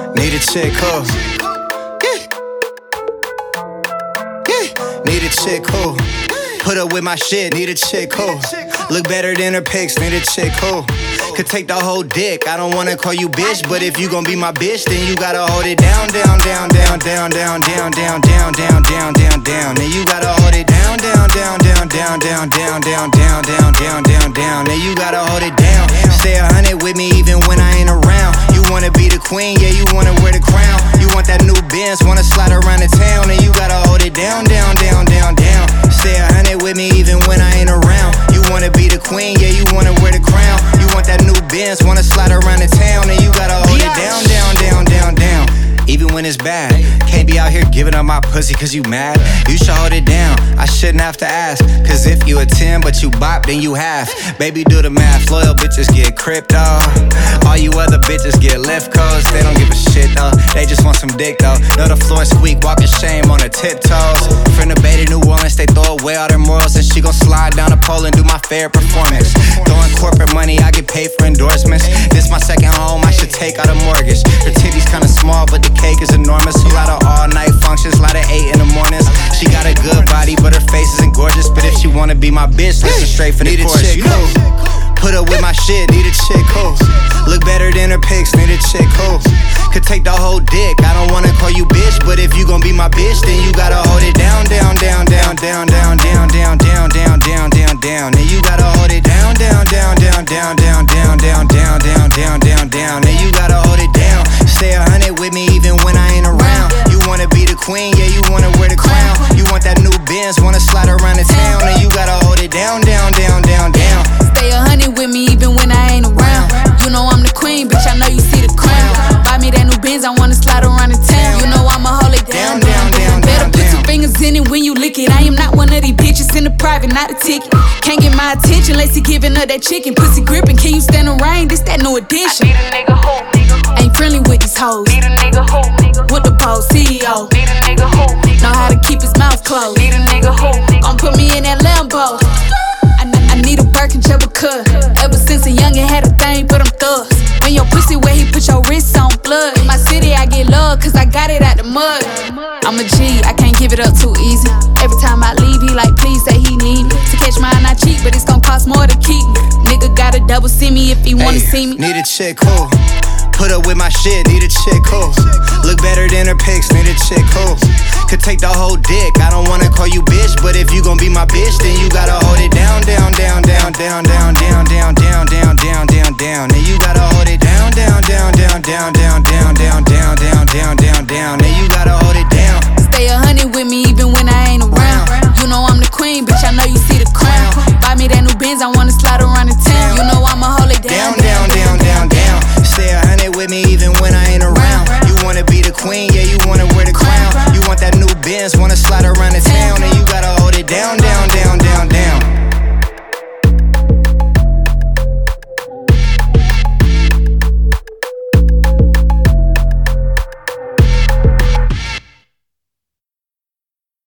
Need a chick who? Need a chick who? Put up with my shit, need a chick who? Look better than her pics, need a chick who? Could take the whole dick, I don't wanna call you bitch, but if you gon' be my bitch, then you gotta hold it down, down, down, down, down, down, down, down, down, down, down, down, down. Then you gotta hold it down, down, down, down, down, down, down, down, down, down, down, down, down. Then you gotta hold it down. Stay 100 with me even when I ain't around. You wanna be the queen, yeah, you wanna wear the crown. You want that new Benz, wanna slide around the town, and you gotta hold it down, down, down, down, down. Stay 100 with me even when I ain't around. You wanna be the queen, yeah, you wanna wear the crown. You want that new Benz, wanna slide around the town, and you gotta hold it down, down, down, down, down. Even when it's bad, can't be out here giving up my pussy cause you mad. You should hold it down, I shouldn't have to ask. Cause if you a 10 but you bop, then you half. Baby, do the math, loyal bitches get crypto. All you other bitches get lift codes. They don't give a shit though, they just want some dick though. Know the floor squeak, walking shame on her tiptoes. From the Bay to New Orleans, they throw away all their morals. And she gon' slide down the pole and do my fair performance. Throwing corporate money, I get paid for endorsements. This my second home, I should take out a mortgage. Her titties kinda small, but the cake is enormous. A lot of all-night functions, a lot of 8 in the mornings. She got a good body, but her face isn't gorgeous. But if she wanna be my bitch, listen straight for the chorus. You know, put up with my shit, need a chick who? Look better than her pics, need a chick who? Could take the whole dick, I don't wanna call you bitch, but if you gon' be my bitch, then you gotta hold it down, down, down, down, down, down, down, down, down, down, down, down, down. Then you gotta hold it down, down, down, down, down, down, down, down, down, down, down, down, down. Then you gotta hold it down. Stay 100 with me even when I ain't around. You wanna be the queen, yeah, you wanna wear the crown. You want that new Benz, wanna slide around the town, and you gotta hold it down, down, down, down, down. Stay 100 with me even when I ain't around. You know I'm the queen, bitch, I know you see the crown. Buy me that new Benz, I wanna slide around the town. You know I'ma hold it down, down, down. Better put your fingers in it when you lick it. I am not one of these bitches in the private, not a ticket. Can't get my attention unless he giving her that chicken. Pussy gripping, can you stand the rain? This that new addition. I need a nigga who, ain't friendly with these hoes. need a nigga who, With the pole, CEO. need a nigga who, Know how to keep his mouth closed. need a nigga who, Gon' put me in that Lambo. I need a Birkin just because. Ever since a youngin' had a thing for them thugs. When your pussy wet, he put your wrist on blood. In my city, I get love cause I got it out the mud. I'm a G, I can't give it up too easy. Every time I leave, he like, please say he need me. To catch mine, I cheat, but it's gon' cost more to keep me. Nigga gotta double see me if he wanna see me. Need a chick who? Put up with my shit, need a chick who? Look better than her pics, need a chick who? Could take the whole dick, I don't wanna call you bitch, but if you gon' be my bitch, then you gotta hold it down, down, down, down, down, down, down, down, down, down, down, down, down. Then you gotta hold it down, down, down, down, down, down, down, down, down, down, down.